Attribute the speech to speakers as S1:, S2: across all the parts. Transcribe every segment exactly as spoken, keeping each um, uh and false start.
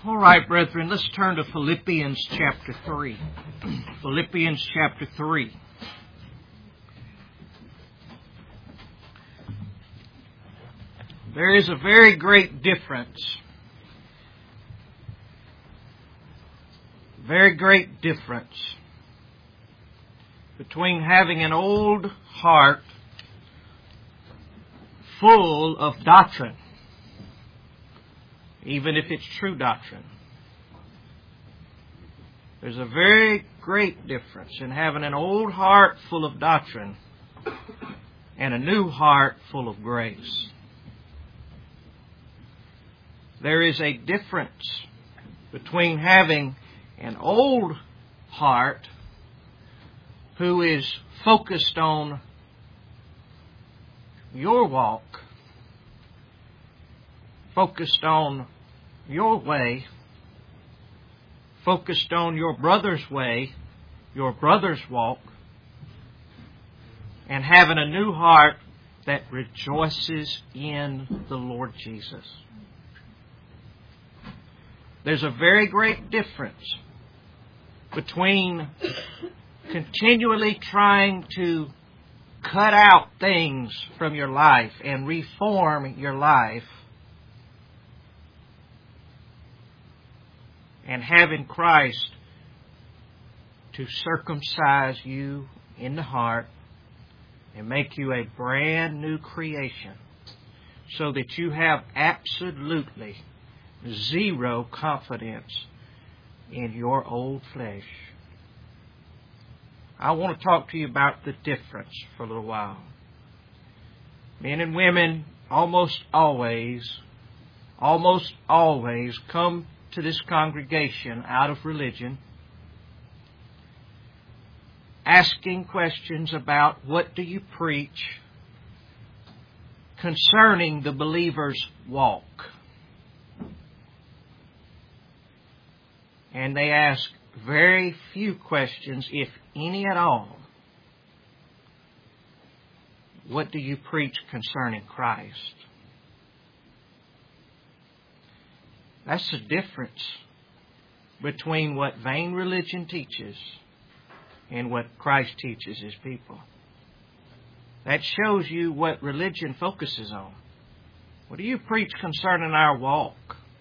S1: All right, brethren, let's turn to Philippians chapter three. Philippians chapter three. There is a very great difference, very great difference between having an old heart full of doctrine, even if it's true doctrine. There's a very great difference in having an old heart full of doctrine and a new heart full of grace. There is a difference between having an old heart who is focused on your walk, focused on your way, focused on your brother's way, your brother's walk, and having a new heart that rejoices in the Lord Jesus. There's a very great difference between continually trying to cut out things from your life and reform your life and having Christ to circumcise you in the heart and make you a brand new creation so that you have absolutely zero confidence in your old flesh. I want to talk to you about the difference for a little while. Men and women almost always, almost always come to this congregation out of religion, asking questions about what do you preach concerning the believer's walk. And they ask very few questions, if any at all. What do you preach concerning Christ? That's the difference between what vain religion teaches and what Christ teaches His people. That shows you what religion focuses on. What do you preach concerning our walk?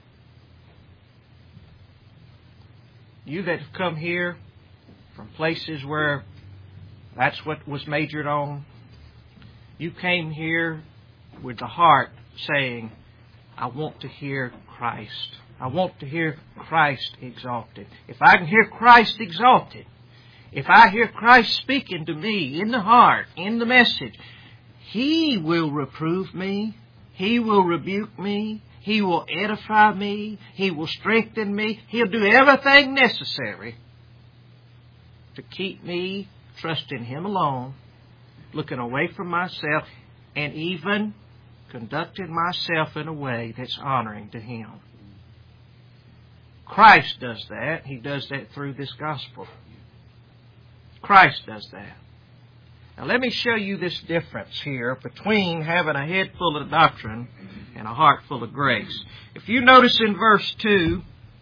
S1: You that have come here from places where that's what was majored on, you came here with the heart saying, I want to hear Christ. I want to hear Christ exalted. If I can hear Christ exalted, if I hear Christ speaking to me in the heart, in the message, He will reprove me. He will rebuke me. He will edify me. He will strengthen me. He'll do everything necessary to keep me trusting Him alone, looking away from myself, and even conducting myself in a way that's honoring to Him. Christ does that. He does that through this gospel. Christ does that. Now let me show you this difference here between having a head full of doctrine and a heart full of grace. If you notice in verse two,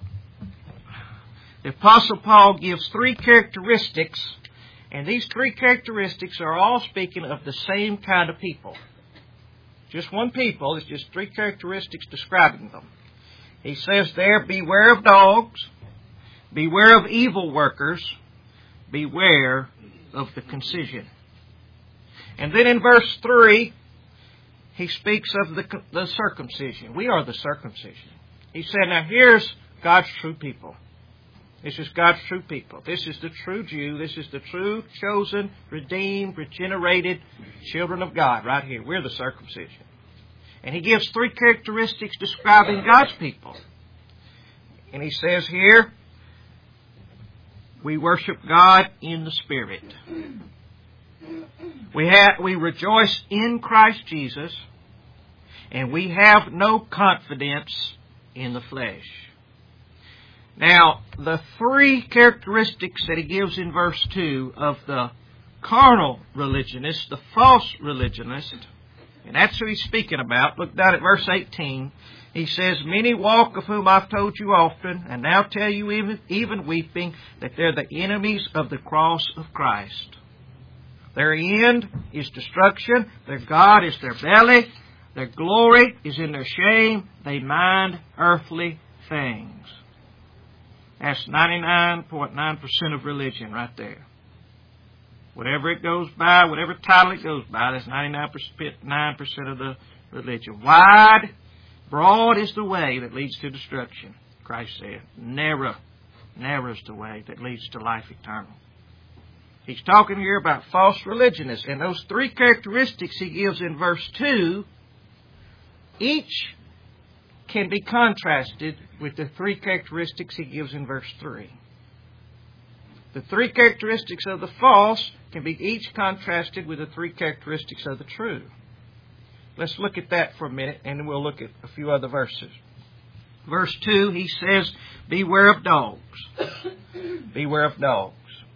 S1: the Apostle Paul gives three characteristics, and these three characteristics are all speaking of the same kind of people. Just one people, it's just three characteristics describing them. He says there, beware of dogs, beware of evil workers, beware of the concision. And then in verse three, he speaks of the, the circumcision. We are the circumcision. He said, now here's God's true people. This is God's true people. This is the true Jew. This is the true, chosen, redeemed, regenerated children of God right here. We're the circumcision. And he gives three characteristics describing God's people. And he says here, we worship God in the Spirit. We have, we rejoice in Christ Jesus, and we have no confidence in the flesh. Now, the three characteristics that he gives in verse two of the carnal religionist, the false religionist, and that's who he's speaking about. Look down at verse eighteen. He says, many walk, of whom I've told you often, and now tell you even, even weeping, that they're the enemies of the cross of Christ. Their end is destruction. Their God is their belly. Their glory is in their shame. They mind earthly things. That's ninety-nine point nine percent of religion right there. Whatever it goes by, whatever title it goes by, that's ninety-nine percent of the religion. Wide, broad is the way that leads to destruction, Christ said. Narrow, narrow is the way that leads to life eternal. He's talking here about false religionists. And those three characteristics he gives in verse two, each can be contrasted with the three characteristics he gives in verse three. The three characteristics of the false can be each contrasted with the three characteristics of the true. Let's look at that for a minute, and then we'll look at a few other verses. Verse two, he says, beware of dogs. Beware of dogs.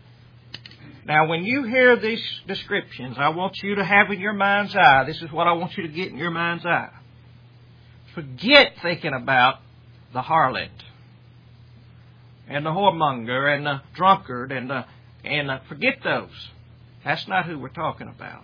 S1: Now, when you hear these descriptions, I want you to have in your mind's eye, this is what I want you to get in your mind's eye. Forget thinking about the harlot and the whoremonger and the drunkard and the, and the, forget those. That's not who we're talking about.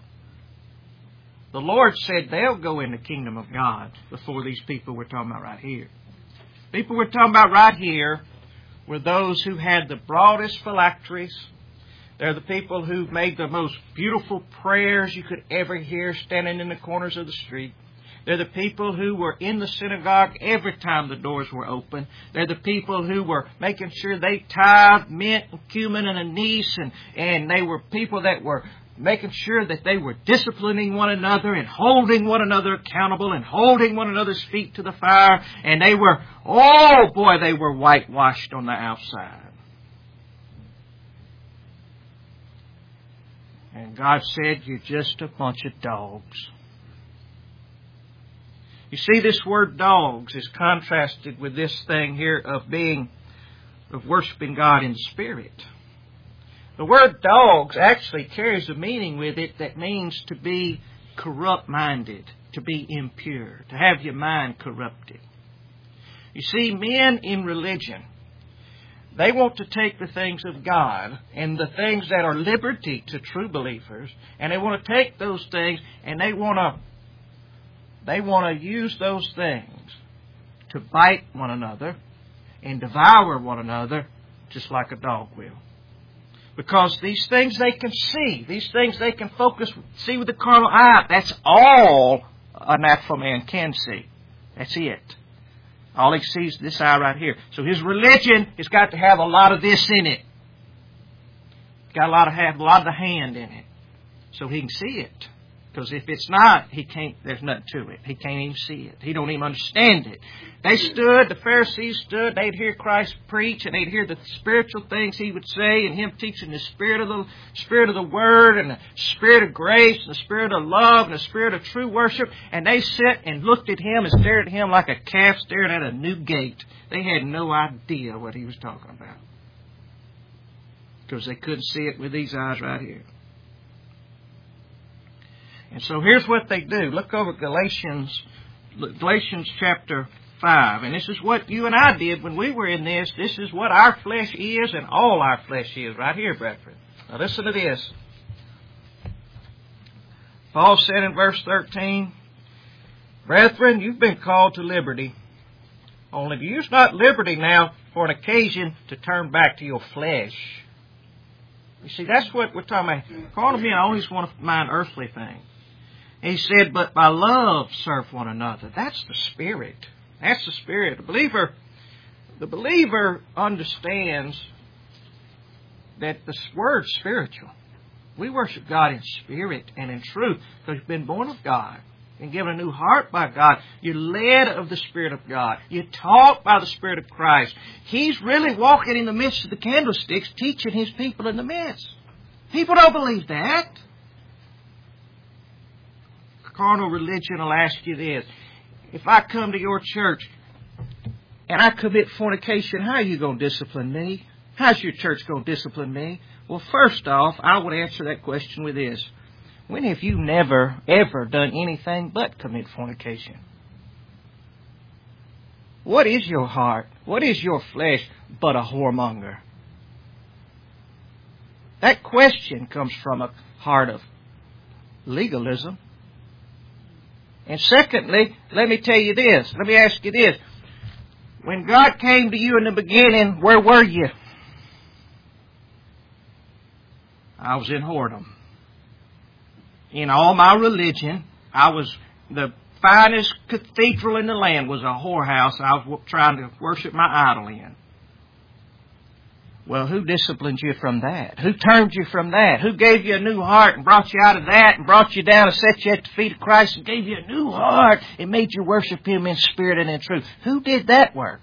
S1: The Lord said they'll go in the kingdom of God before these people we're talking about right here. People we're talking about right here were those who had the broadest phylacteries. They're the people who made the most beautiful prayers you could ever hear standing in the corners of the street. They're the people who were in the synagogue every time the doors were open. They're the people who were making sure they tithed mint and cumin and anise, and, and they were people that were making sure that they were disciplining one another and holding one another accountable and holding one another's feet to the fire. And they were, oh boy, they were whitewashed on the outside. And God said, you're just a bunch of dogs. You see, this word dogs is contrasted with this thing here of being, of worshiping God in spirit. The word dogs actually carries a meaning with it that means to be corrupt-minded, to be impure, to have your mind corrupted. You see, men in religion, they want to take the things of God and the things that are liberty to true believers, and they want to take those things and they want to they want to use those things to bite one another and devour one another just like a dog will. Because these things they can see, these things they can focus, see with the carnal eye, that's all a natural man can see. That's it. All he sees is this eye right here. So his religion has got to have a lot of this in it. Got a lot of have a lot of the hand in it, so he can see it. Because if it's not, he can't. There's nothing to it. He can't even see it. He don't even understand it. They stood. The Pharisees stood. They'd hear Christ preach, and they'd hear the spiritual things he would say, and him teaching the spirit of the spirit of the word, and the spirit of grace, and the spirit of love, and the spirit of true worship. And they sat and looked at him and stared at him like a calf staring at a new gate. They had no idea what he was talking about, because they couldn't see it with these eyes right here. And so here's what they do. Look over Galatians, Galatians chapter five. And this is what you and I did when we were in this. This is what our flesh is, and all our flesh is right here, brethren. Now listen to this. Paul said in verse thirteen, brethren, you've been called to liberty. Only use not liberty now for an occasion to turn back to your flesh. You see, that's what we're talking about. Carnal men always want to mind earthly things. He said, but by love serve one another. That's the Spirit. That's the Spirit. The believer, the believer understands that the word's spiritual. We worship God in spirit and in truth because you've been born of God and given a new heart by God. You're led of the Spirit of God. You're taught by the Spirit of Christ. He's really walking in the midst of the candlesticks, teaching His people in the midst. People don't believe that. Carnal religion will ask you this. If I come to your church and I commit fornication, how are you going to discipline me? How's your church going to discipline me? Well, first off, I would answer that question with this. When have you never, ever done anything but commit fornication? What is your heart? What is your flesh but a whoremonger? That question comes from a heart of legalism. And secondly, let me tell you this. Let me ask you this. When God came to you in the beginning, where were you? I was in whoredom. In all my religion, I was the finest cathedral in the land was a whorehouse I was trying to worship my idol in. Well, who disciplined you from that? Who turned you from that? Who gave you a new heart and brought you out of that and brought you down and set you at the feet of Christ and gave you a new heart and made you worship Him in spirit and in truth? Who did that work?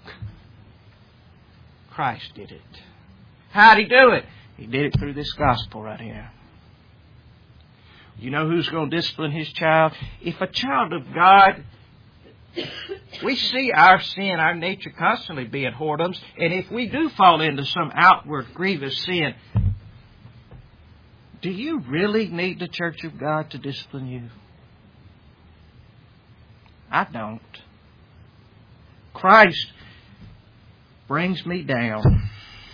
S1: Christ did it. How did He do it? He did it through this gospel right here. You know who's going to discipline his child? If a child of God, we see our sin, our nature constantly being whoredoms, and if we do fall into some outward grievous sin, do you really need the church of God to discipline you? I don't. Christ brings me down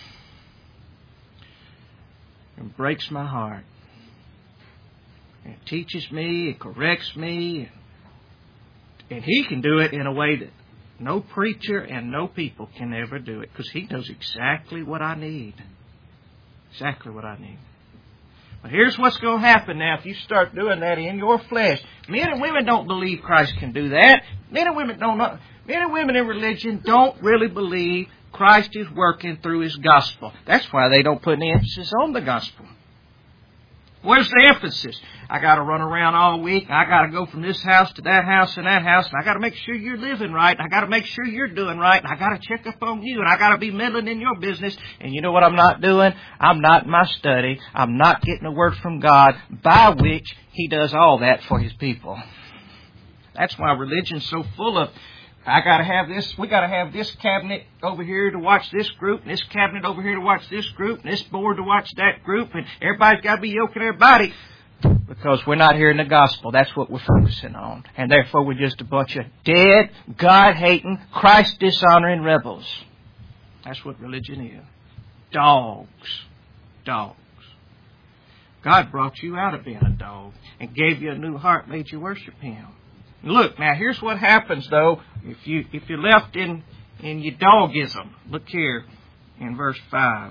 S1: and breaks my heart. And teaches me, and corrects me, and He can do it in a way that no preacher and no people can ever do it, because He knows exactly what I need. Exactly what I need. But here's what's going to happen now if you start doing that in your flesh. Men and women don't believe Christ can do that. Men and women don't. Men and women in religion don't really believe Christ is working through His gospel. That's why they don't put any emphasis on the gospel. Where's the emphasis? I got to run around all week. I got to go from this house to that house and that house. And I got to make sure you're living right. And I got to make sure you're doing right. And I got to check up on you. And I got to be meddling in your business. And you know what I'm not doing? I'm not in my study. I'm not getting a word from God by which He does all that for His people. That's why religion's so full of, I got to have this, we got to have this cabinet over here to watch this group, and this cabinet over here to watch this group, and this board to watch that group, and everybody's got to be yoking everybody. Because we're not hearing the gospel. That's what we're focusing on. And therefore we're just a bunch of dead, God-hating, Christ-dishonoring rebels. That's what religion is. Dogs. Dogs. God brought you out of being a dog and gave you a new heart, made you worship Him. Look, now here's what happens though if you if you're left in, in your dogism. Look here in verse five.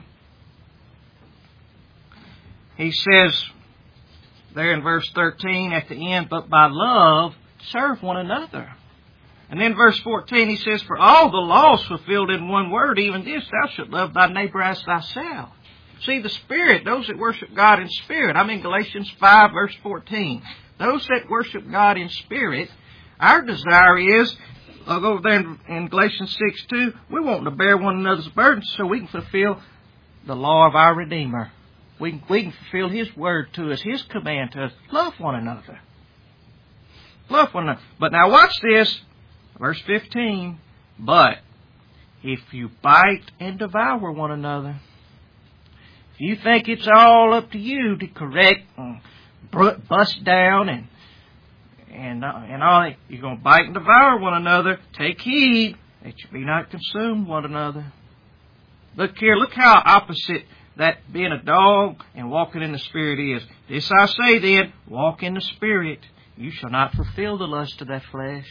S1: He says there in verse thirteen at the end, but by love serve one another. And then verse fourteen he says, for all the laws fulfilled in one word, even this, thou shalt love thy neighbor as thyself. See, the Spirit, those that worship God in spirit. I'm in Galatians five verse fourteen. Those that worship God in spirit, our desire is, I'll go over there in, in Galatians six two, we want to bear one another's burdens so we can fulfill the law of our Redeemer. We can, we can fulfill His word to us, His command to us. Love one another. Love one another. But now watch this, verse fifteen. But if you bite and devour one another, if you think it's all up to you to correct and bust down and and uh, and all, you're going to bite and devour one another. Take heed that you be not consumed one another. Look here, look how opposite that being a dog and walking in the Spirit is. This I say then, walk in the Spirit. You shall not fulfill the lust of that flesh.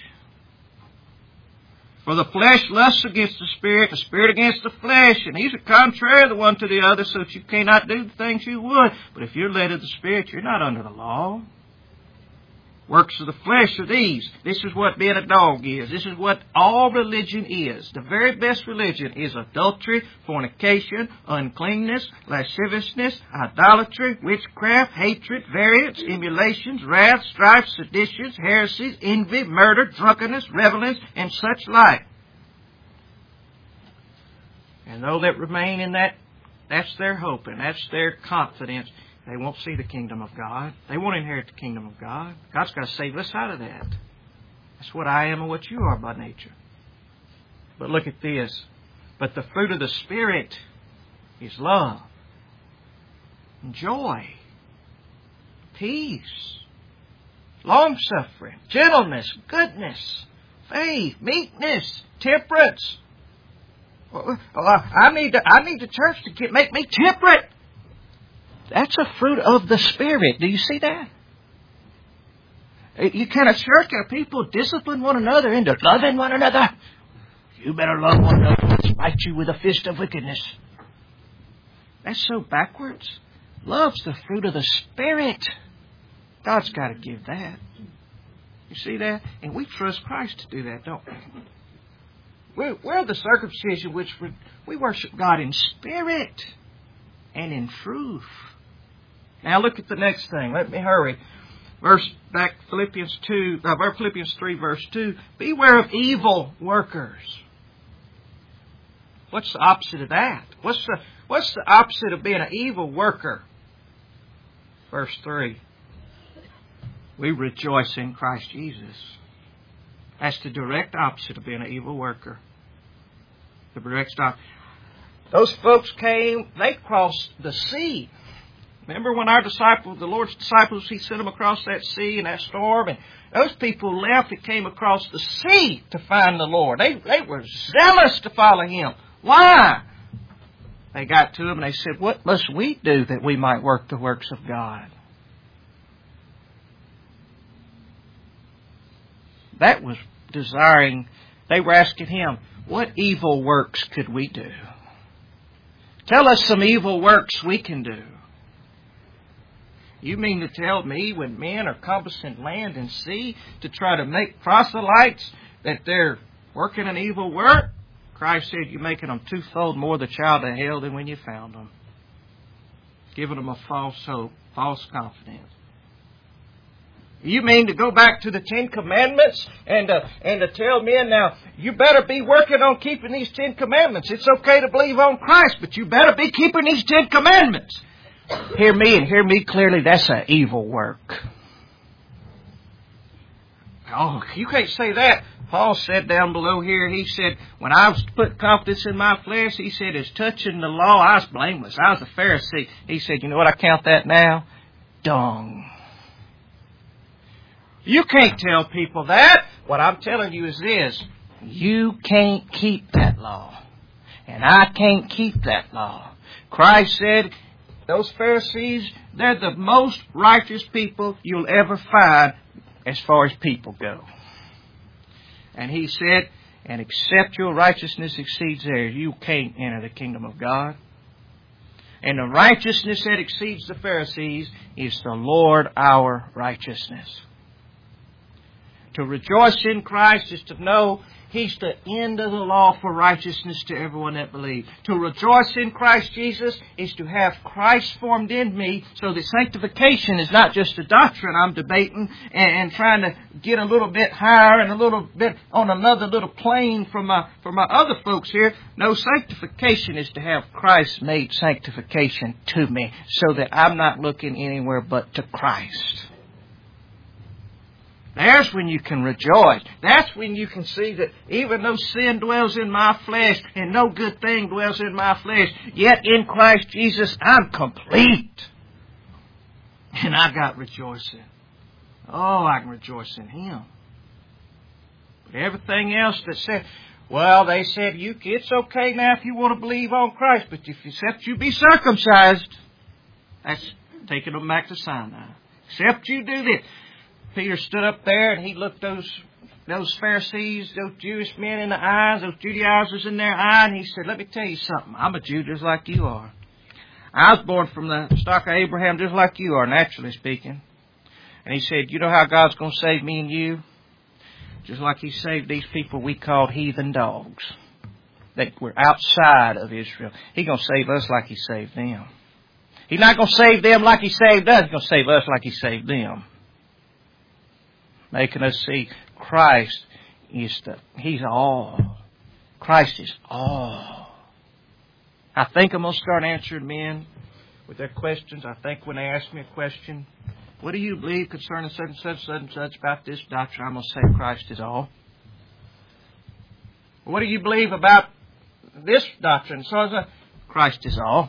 S1: For the flesh lusts against the Spirit, the Spirit against the flesh, and these are contrary the one to the other, so that you cannot do the things you would. But if you're led of the Spirit, you're not under the law. Works of the flesh are these. This is what being a dog is. This is what all religion is. The very best religion is adultery, fornication, uncleanness, lasciviousness, idolatry, witchcraft, hatred, variance, emulations, wrath, strife, seditions, heresies, envy, murder, drunkenness, revelings, and such like. And those that remain in that, that's their hope and that's their confidence. They won't see the kingdom of God. They won't inherit the kingdom of God. God's got to save us out of that. That's what I am and what you are by nature. But look at this. But the fruit of the Spirit is love, joy, peace, long-suffering, gentleness, goodness, faith, meekness, Temperance. Well, I need to, I need the church to get, make me temperate. That's a fruit of the Spirit. Do you see that? You can a church of people discipline one another into loving one another. You better love one another and smite you with a fist of wickedness. That's so backwards. Love's the fruit of the Spirit. God's got to give that. You see that? And we trust Christ to do that, don't we? We're, we're the circumcision which we, we worship God in spirit and in truth. Now look at the next thing. Let me hurry. Verse back Philippians two, uh, Philippians three, verse two. Beware of evil workers. What's the opposite of that? What's the what's the opposite of being an evil worker? Verse three. We rejoice in Christ Jesus. That's the direct opposite of being an evil worker. The direct opposite. Those folks came, they crossed the sea. Remember when our disciples, the Lord's disciples, He sent them across that sea in that storm, and those people left and came across the sea to find the Lord. They, they were zealous to follow Him. Why? They got to Him and they said, what must we do that we might work the works of God? That was desiring, they were asking Him, what evil works could we do? Tell us some evil works we can do. You mean to tell me when men are compassing land and sea to try to make proselytes that they're working an evil work? Christ said you're making them twofold more the child of hell than when you found them. Giving them a false hope, false confidence. You mean to go back to the Ten Commandments and uh, and to tell men now, you better be working on keeping these Ten Commandments. It's okay to believe on Christ, but you better be keeping these Ten Commandments. Hear me and hear me clearly, that's an evil work. Oh, you can't say that. Paul said down below here, he said, when I was put confidence in my flesh, he said, as touching the law, I was blameless. I was a Pharisee. He said, you know what I count that now? Dung. You can't tell people that. What I'm telling you is this. You can't keep that law. And I can't keep that law. Christ said, those Pharisees, they're the most righteous people you'll ever find as far as people go. And He said, and except your righteousness exceeds theirs, you can't enter the kingdom of God. And the righteousness that exceeds the Pharisees is the Lord our righteousness. To rejoice in Christ is to know He's the end of the law for righteousness to everyone that believes. To rejoice in Christ Jesus is to have Christ formed in me so that sanctification is not just a doctrine I'm debating and, and trying to get a little bit higher and a little bit on another little plane from my, from my other folks here. No, sanctification is to have Christ made sanctification to me so that I'm not looking anywhere but to Christ. There's when you can rejoice. That's when you can see that even though sin dwells in my flesh and no good thing dwells in my flesh, yet in Christ Jesus I'm complete. And I got rejoicing. Oh, I can rejoice in Him. But everything else that said, well, they said, you, it's okay now if you want to believe on Christ, but if except you be circumcised, that's taking them back to Sinai. Except you do this. Peter stood up there and he looked those those Pharisees, those Jewish men in the eyes, those Judaizers in their eye, and he said, let me tell you something. I'm a Jew just like you are. I was born from the stock of Abraham just like you are, naturally speaking. And he said, you know how God's going to save me and you? Just like He saved these people we called heathen dogs that were outside of Israel. He's going to save us like He saved them. He's not going to save them like He saved us. He's going to save us like He saved them. Making us see Christ is the, He's all. Christ is all. I think I'm going to start answering men with their questions. I think when they ask me a question, what do you believe concerning such and such, such and such about this doctrine? I'm going to say Christ is all. What do you believe about this doctrine? So a, Christ is all.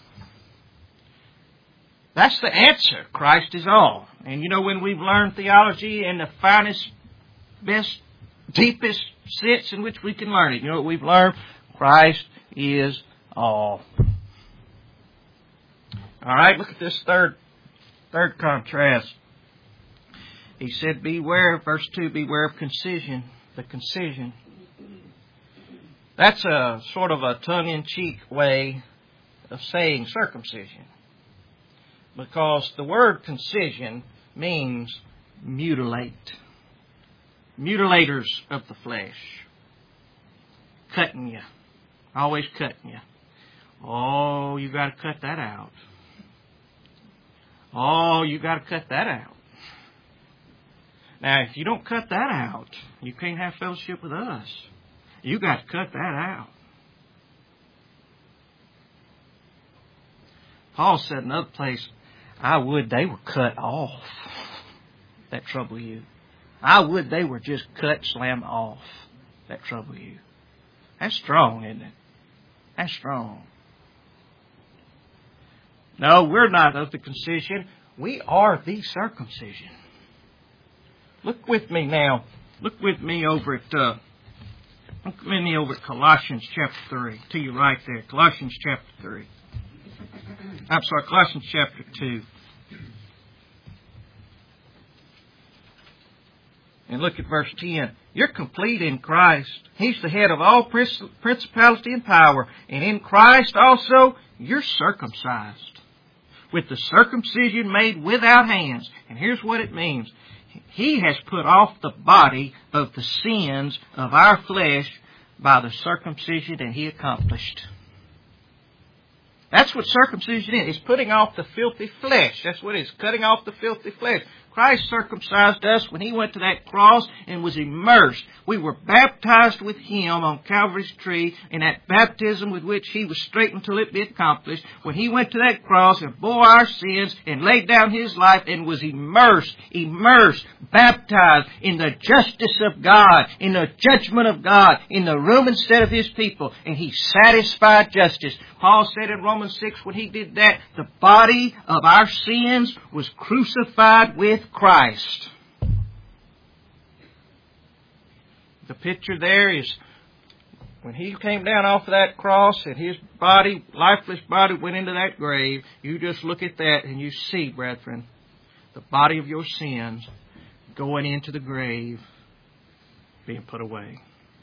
S1: That's the answer. Christ is all. And you know, when we've learned theology in the finest, best deepest sense in which we can learn it. You know what we've learned? Christ is all. All right, look at this third, third contrast. He said, beware, verse two, beware of concision. The concision. That's a sort of a tongue-in-cheek way of saying circumcision. Because the word concision means mutilate. Mutilators of the flesh. Cutting you. Always cutting you. Oh, you got to cut that out. Oh, you got to cut that out. Now, if you don't cut that out, you can't have fellowship with us. You got to cut that out. Paul said in another place, I would they were cut off. That trouble you. I would they were just cut, slam off. That trouble you. That's strong, isn't it? That's strong. No, we're not of the concision. We are the circumcision. Look with me now. Look with me over at uh, look with me over at Colossians chapter three. To your right there, Colossians chapter three. I'm sorry, Colossians chapter two. And look at verse ten. You're complete in Christ. He's the head of all principality and power. And in Christ also, you're circumcised. With the circumcision made without hands. And here's what it means. He has put off the body of the sins of our flesh by the circumcision that He accomplished. That's what circumcision is. It's putting off the filthy flesh. That's what it is. Cutting off the filthy flesh. Christ circumcised us when He went to that cross and was immersed. We were baptized with Him on Calvary's tree in that baptism with which He was straightened till it be accomplished. When He went to that cross and bore our sins and laid down His life and was immersed, immersed, baptized in the justice of God, in the judgment of God, in the room instead of His people. And He satisfied justice. Paul said in Romans six when he did that, the body of our sins was crucified with Christ. The picture there is when He came down off of that cross and His body, lifeless body, went into that grave. You just look at that and you see, brethren, the body of your sins going into the grave, being put away.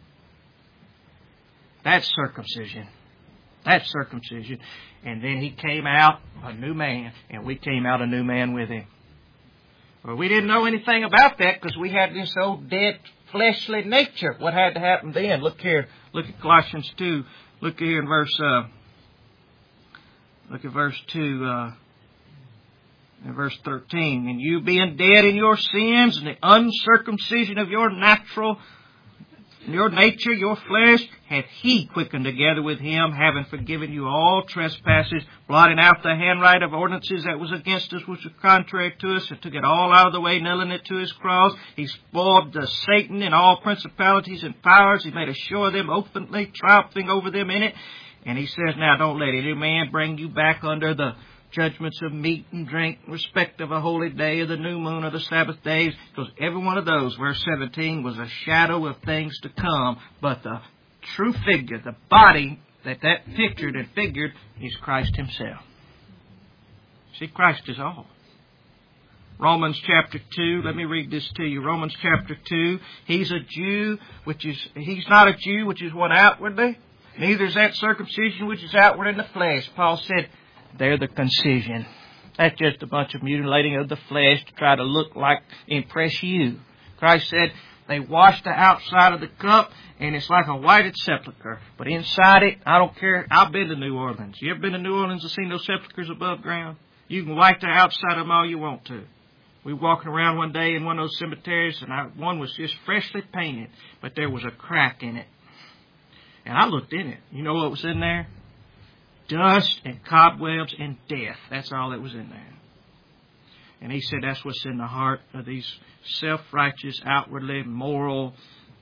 S1: That's circumcision. That's circumcision. And then He came out a new man, and we came out a new man with Him. Well, we didn't know anything about that because we had this old dead fleshly nature. What had to happen then? Look here. Look at Colossians two. Look here in verse. Uh, look at verse two. Uh, in verse thirteen. And you being dead in your sins and the uncircumcision of your natural, your nature, your flesh, hath He quickened together with Him, having forgiven you all trespasses, blotting out the handwriting of ordinances that was against us, which was contrary to us, and took it all out of the way, nailing it to His cross. He spoiled the Satan and all principalities and powers. He made a show of them openly, triumphing over them in it. And He says, now don't let any man bring you back under the judgments of meat and drink, in respect of a holy day, of the new moon, of the Sabbath days, because every one of those, verse seventeen, was a shadow of things to come. But the true figure, the body that that pictured and figured, is Christ Himself. See, Christ is all. Romans chapter two, let me read this to you. Romans chapter two, He's a Jew, which is, He's not a Jew, which is one outwardly. Neither is that circumcision, which is outward in the flesh. Paul said, they're the concision. That's just a bunch of mutilating of the flesh to try to look like, impress you. Christ said they wash the outside of the cup and it's like a whited sepulchre. But inside it, I don't care. I've been to New Orleans. You ever been to New Orleans and seen those sepulchres above ground? You can wipe the outside of them all you want to. We were walking around one day in one of those cemeteries and I, one was just freshly painted, but there was a crack in it. And I looked in it. You know what was in there? Dust and cobwebs and death. That's all that was in there. And He said that's what's in the heart of these self-righteous, outwardly moral.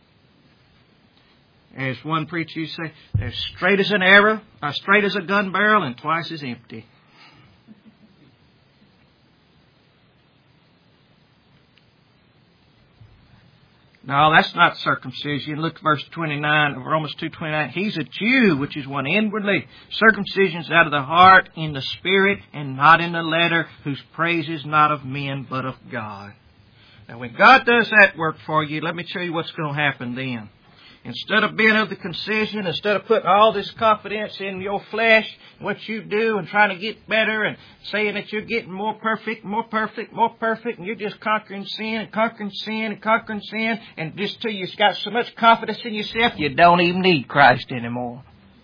S1: As one preacher used to say, they're straight as an arrow, or straight as a gun barrel, and twice as empty. No, that's not circumcision. Look at verse twenty-nine of Romans two twenty-nine. He's a Jew, which is one inwardly. Circumcision is out of the heart, in the spirit, and not in the letter, whose praise is not of men, but of God. Now, when God does that work for you, let me tell you what's going to happen then. Instead of being of the concision, instead of putting all this confidence in your flesh, what you do, and trying to get better, and saying that you're getting more perfect, more perfect, more perfect, and you're just conquering sin, and conquering sin, and conquering sin, and just till you've got so much confidence in yourself, you don't even need Christ anymore.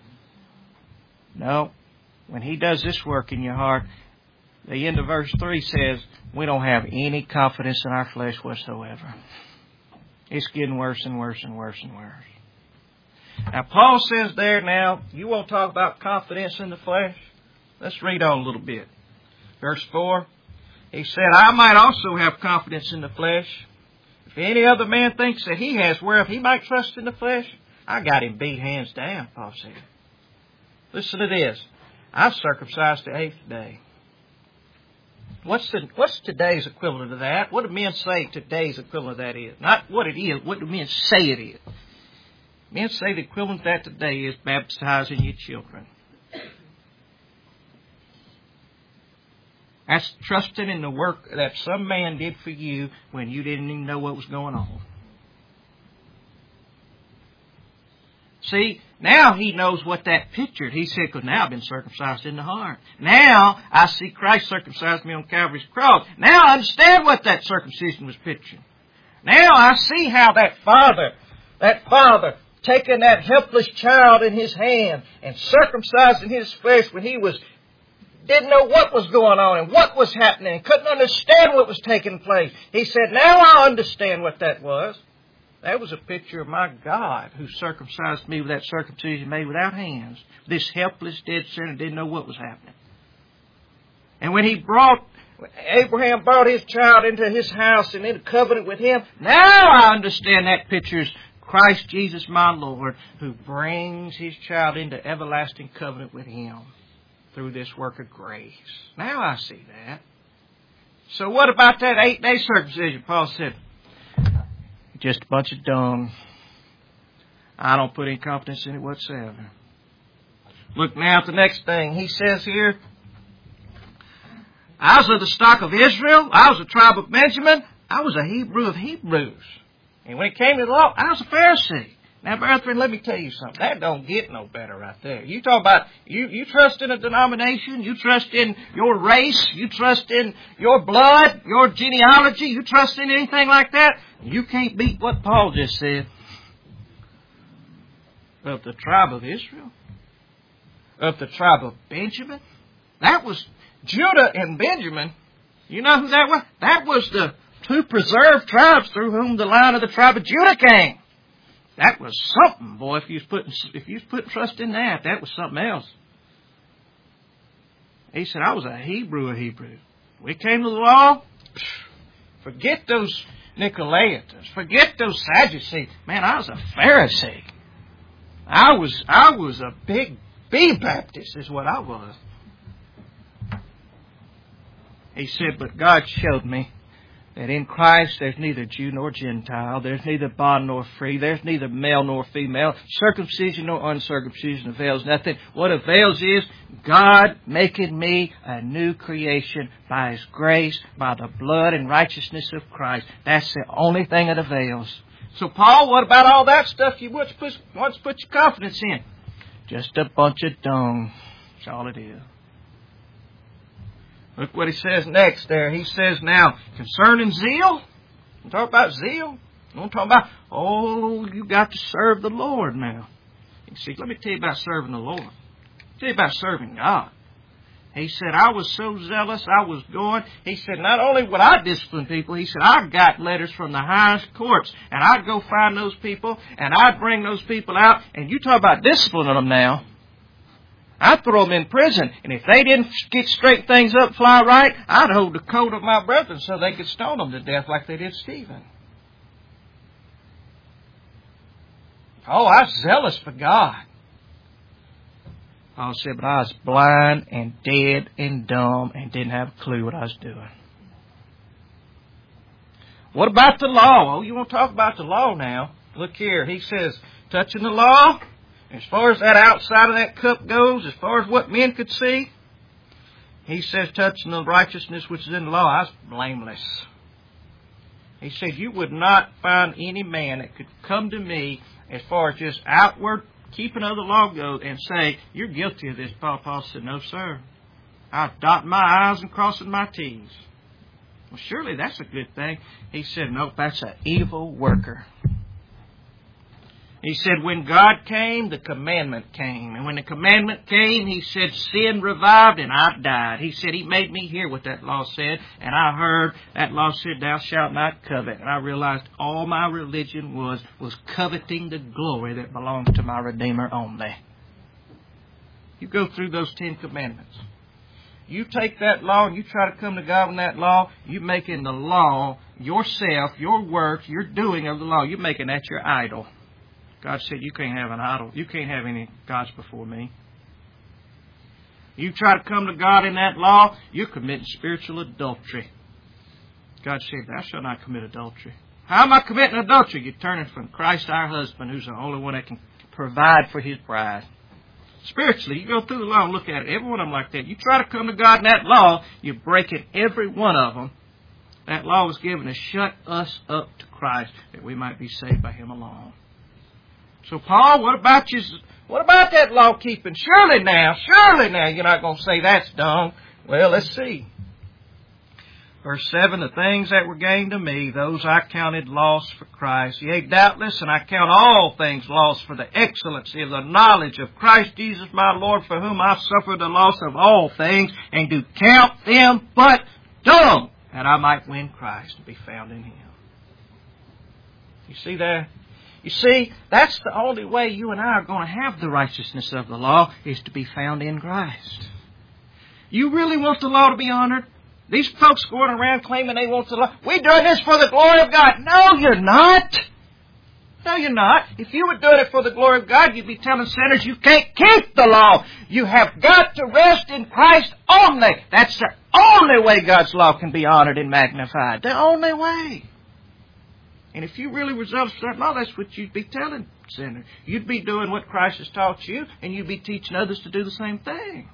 S1: No. When He does this work in your heart, the end of verse three says, we don't have any confidence in our flesh whatsoever. It's getting worse and worse and worse and worse. Now, Paul says there now, you want to talk about confidence in the flesh? Let's read on a little bit. Verse four, he said, I might also have confidence in the flesh. If any other man thinks that he has whereof he might trust in the flesh, I got him beat hands down, Paul said. Listen to this. I've circumcised the eighth day. What's the, what's today's equivalent of that? What do men say today's equivalent of that is? Not what it is, what do men say it is? Men say the equivalent of that today is baptizing your children. That's trusting in the work that some man did for you when you didn't even know what was going on. See, now he knows what that pictured. He said, because now I've been circumcised in the heart. Now I see Christ circumcised me on Calvary's cross. Now I understand what that circumcision was picturing. Now I see how that father, that father, taking that helpless child in his hand and circumcising his flesh when he was didn't know what was going on and what was happening, couldn't understand what was taking place. He said, now I understand what that was. That was a picture of my God who circumcised me with that circumcision made without hands. This helpless, dead sinner didn't know what was happening. And when he brought, Abraham brought his child into his house and into covenant with him, now I understand that picture's Christ Jesus my Lord, who brings his child into everlasting covenant with him through this work of grace. Now I see that. So what about that eight-day circumcision? Paul said, just a bunch of dung. I don't put any confidence in it whatsoever. Look now at the next thing. He says here, I was of the stock of Israel. I was a tribe of Benjamin. I was a Hebrew of Hebrews. And when it came to the law, I was a Pharisee. Now, brethren, let me tell you something. That don't get no better right there. You talk about, you, you trust in a denomination, you trust in your race, you trust in your blood, your genealogy, you trust in anything like that, you can't beat what Paul just said. Of the tribe of Israel, of the tribe of Benjamin. That was Judah and Benjamin. You know who that was? That was the two preserved tribes through whom the line of the tribe of Judah came. That was something, boy. If you was putting if you was putting trust in that, that was something else. He said, I was a Hebrew of Hebrews. We came to the law. Forget those Nicolaitans. Forget those Sadducees. Man, I was a Pharisee. I was I was a big B Baptist is what I was. He said, but God showed me that in Christ there's neither Jew nor Gentile, there's neither bond nor free, there's neither male nor female, circumcision nor uncircumcision avails nothing. What avails is God making me a new creation by His grace, by the blood and righteousness of Christ. That's the only thing that avails. So Paul, what about all that stuff you once put, once put your confidence in? Just a bunch of dung. That's all it is. Look what he says next there. He says now, concerning zeal, you talk about zeal. You want to talk about, oh, you got to serve the Lord now. You see, let me tell you about serving the Lord. I'll tell you about serving God. He said, I was so zealous, I was going. He said, not only would I discipline people, he said, I got letters from the highest courts, and I'd go find those people, and I'd bring those people out, and you talk about disciplining them now. I'd throw them in prison, and if they didn't get straight things up, fly right, I'd hold the coat of my brethren so they could stone them to death like they did Stephen. Oh, I was zealous for God. Paul said, but I was blind and dead and dumb and didn't have a clue what I was doing. What about the law? Oh, you want to talk about the law now? Look here. He says, touching the law, as far as that outside of that cup goes, as far as what men could see, he says, touching the righteousness which is in the law, I was blameless. He said, you would not find any man that could come to me as far as just outward keeping of the law goes and say, you're guilty of this. Paul, Paul said, no, sir. I'm dotting my I's and crossing my T's. Well, surely that's a good thing. He said, nope, that's an evil worker. He said, when God came, the commandment came. And when the commandment came, he said, sin revived and I died. He said, he made me hear what that law said. And I heard that law said, thou shalt not covet. And I realized all my religion was, was coveting the glory that belongs to my Redeemer only. You go through those Ten Commandments. You take that law and you try to come to God with that law, you're making the law yourself, your works, your doing of the law, you're making that your idol. God said, you can't have an idol. You can't have any gods before me. You try to come to God in that law, you're committing spiritual adultery. God said, thou shalt not commit adultery. How am I committing adultery? You're turning from Christ our husband, who's the only one that can provide for his bride. Spiritually, you go through the law and look at it. Every one of them like that. You try to come to God in that law, you're breaking every one of them. That law was given to shut us up to Christ, that we might be saved by him alone. So, Paul, what about you? What about that law keeping? Surely now, surely now, you're not going to say that's dumb. Well, let's see. Verse seven, the things that were gained to me, those I counted loss for Christ. Yea, doubtless, and I count all things loss for the excellency of the knowledge of Christ Jesus my Lord, for whom I suffered the loss of all things, and do count them but dung, that I might win Christ and be found in him. You see that? You see, that's the only way you and I are going to have the righteousness of the law, is to be found in Christ. You really want the law to be honored? These folks going around claiming they want the law. We're doing this for the glory of God. No, you're not. No, you're not. If you were doing it for the glory of God, you'd be telling sinners you can't keep the law. You have got to rest in Christ only. That's the only way God's law can be honored and magnified. The only way. And if you really were zealous for that law, that's what you'd be telling sinners. You'd be doing what Christ has taught you, and you'd be teaching others to do the same thing.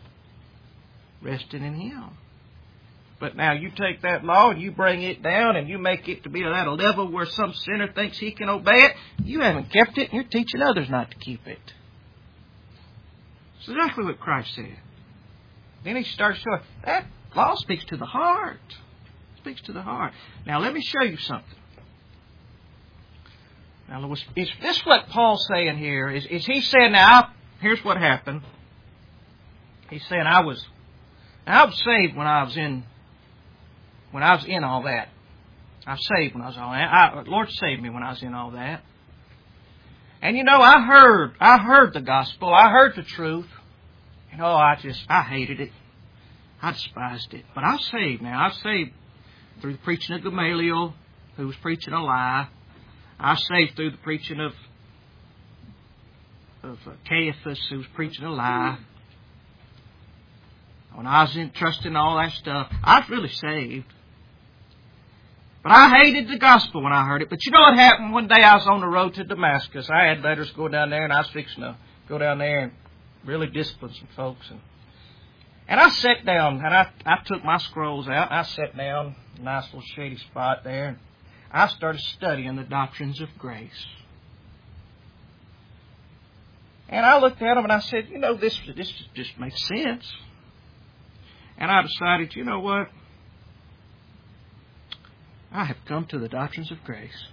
S1: Resting in him. But now you take that law and you bring it down and you make it to be at a level where some sinner thinks he can obey it. You haven't kept it and you're teaching others not to keep it. It's exactly what Christ said. Then he starts showing that law speaks to the heart. It speaks to the heart. Now let me show you something. Now is this what Paul's saying here? Is, is he saying now, here's what happened. He's saying I was, I was saved when I was in When I was in all that. I was saved when I was all that. I, the Lord saved me when I was in all that. And you know, I heard, I heard the gospel. I heard the truth. And oh, I just, I hated it. I despised it. But I was saved now. I was saved through the preaching of Gamaliel, who was preaching a lie. I was saved through the preaching of, of uh, Caiaphas, who was preaching a lie. When I was in trusting all that stuff, I was really saved. But I hated the gospel when I heard it. But you know what happened? One day I was on the road to Damascus. I had letters go down there, and I was fixing to go down there and really discipline some folks. And, and I sat down, and I, I took my scrolls out, and I sat down, a nice little shady spot there, and I started studying the doctrines of grace. And I looked at them, and I said, you know, this, this just makes sense. And I decided, you know what? I have come to the doctrines of grace.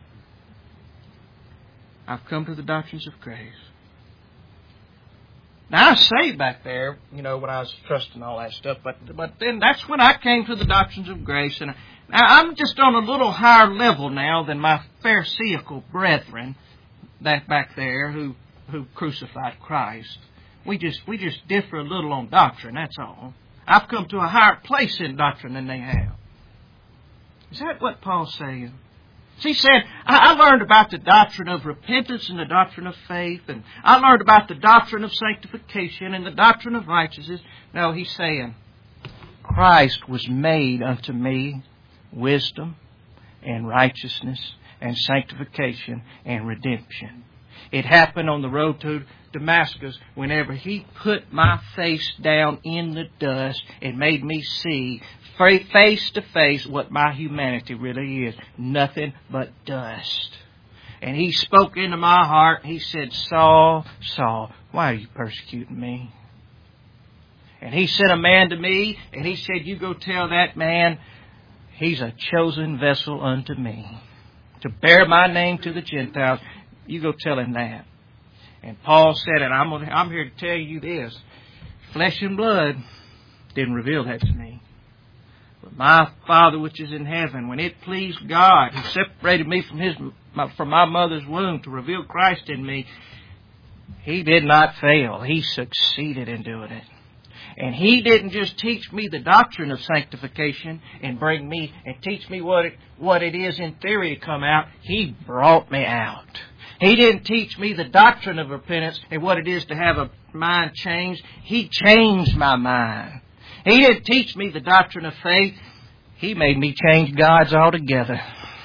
S1: I've come to the doctrines of grace. Now, I was saved back there, you know, when I was trusting all that stuff. But but then that's when I came to the doctrines of grace. And now I'm just on a little higher level now than my Pharisaical brethren that back there who, who crucified Christ. We just we just differ a little on doctrine, that's all. I've come to a higher place in doctrine than they have. Is that what Paul's saying? So he said, I, I learned about the doctrine of repentance and the doctrine of faith, and I learned about the doctrine of sanctification and the doctrine of righteousness. No, he's saying, Christ was made unto me wisdom and righteousness and sanctification and redemption. It happened on the road to Damascus whenever He put my face down in the dust and made me see face to face what my humanity really is. Nothing but dust. And He spoke into my heart. He said, Saul, Saul, why are you persecuting me? And He sent a man to me, and He said, you go tell that man he's a chosen vessel unto me to bear my name to the Gentiles. You go tell him that. And Paul said, and I'm, gonna, I'm here to tell you this. Flesh and blood didn't reveal that to me. But my Father which is in heaven, when it pleased God, He separated me from His from my mother's womb to reveal Christ in me. He did not fail. He succeeded in doing it. And He didn't just teach me the doctrine of sanctification and bring me and teach me what it, what it is in theory to come out. He brought me out. He didn't teach me the doctrine of repentance and what it is to have a mind changed. He changed my mind. He didn't teach me the doctrine of faith. He made me change God's altogether.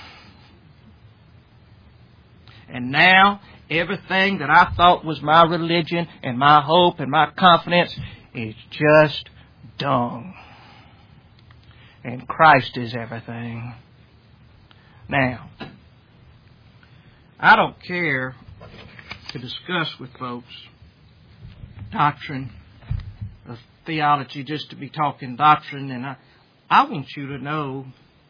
S1: And now, everything that I thought was my religion and my hope and my confidence is just dung. And Christ is everything. Now, I don't care to discuss with folks doctrine of theology just to be talking doctrine. And I, I want you to know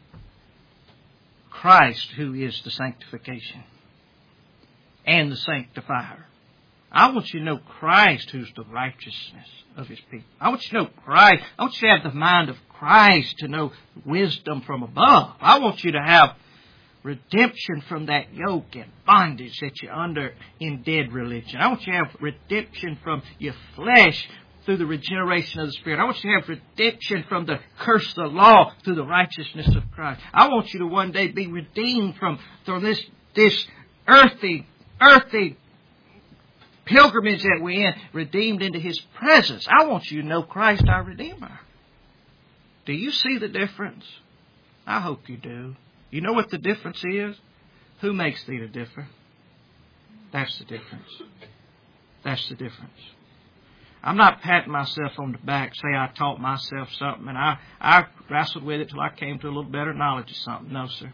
S1: Christ, who is the sanctification and the sanctifier. I want you to know Christ, who's the righteousness of His people. I want you to know Christ. I want you to have the mind of Christ, to know wisdom from above. I want you to have redemption from that yoke and bondage that you're under in dead religion. I want you to have redemption from your flesh through the regeneration of the Spirit. I want you to have redemption from the curse of the law through the righteousness of Christ. I want you to one day be redeemed from, from this, this earthy, earthy pilgrimage that we're in, redeemed into His presence. I want you to know Christ our Redeemer. Do you see the difference? I hope you do. You know what the difference is? Who makes thee the difference? That's the difference. That's the difference. I'm not patting myself on the back, say I taught myself something and I, I wrestled with it till I came to a little better knowledge of something. No, sir.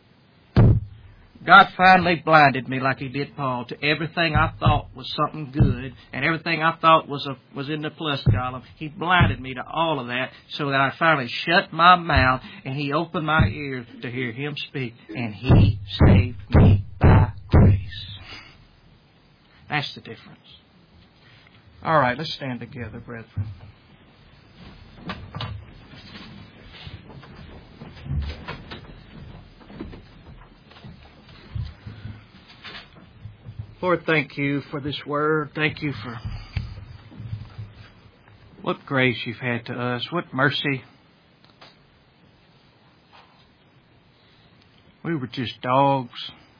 S1: God finally blinded me like He did Paul to everything I thought was something good and everything I thought was a, was in the plus column. He blinded me to all of that so that I finally shut my mouth and He opened my ears to hear Him speak, and He saved me by grace. That's the difference. All right, let's stand together, brethren. Lord, thank You for this word. Thank You for what grace You've had to us. What mercy. We were just dogs.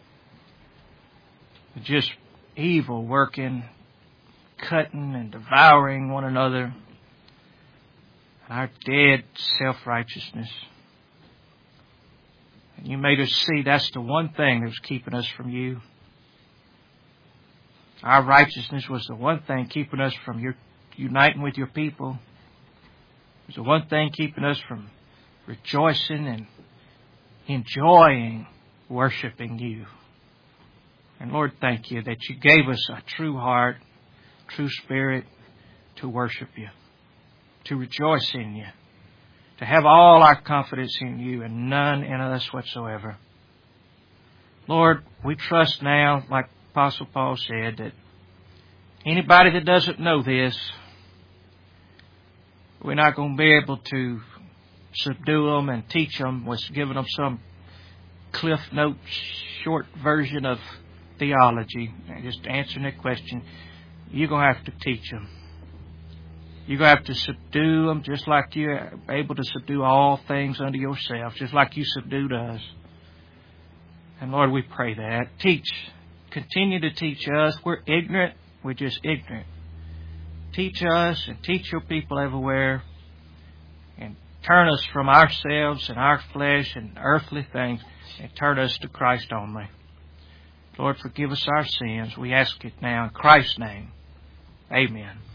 S1: Just evil working, cutting and devouring one another. Our dead self-righteousness. And You made us see that's the one thing that was keeping us from You. Our righteousness was the one thing keeping us from your uniting with Your people. It was the one thing keeping us from rejoicing and enjoying worshiping You. And Lord, thank You that You gave us a true heart, true spirit to worship You, to rejoice in You, to have all our confidence in You and none in us whatsoever. Lord, we trust now, like Apostle Paul said, that anybody that doesn't know this, we're not going to be able to subdue them and teach them with giving them some Cliff Note short version of theology. Just answering that question, you're going to have to teach them. You're going to have to subdue them just like you're able to subdue all things unto yourself, just like You subdued us. And Lord, we pray that. Teach. Continue to teach us. We're ignorant. We're just ignorant. Teach us and teach Your people everywhere. And Turn us from ourselves and our flesh and earthly things and turn us to Christ only. Lord, forgive us our sins. We ask it now in Christ's name. Amen.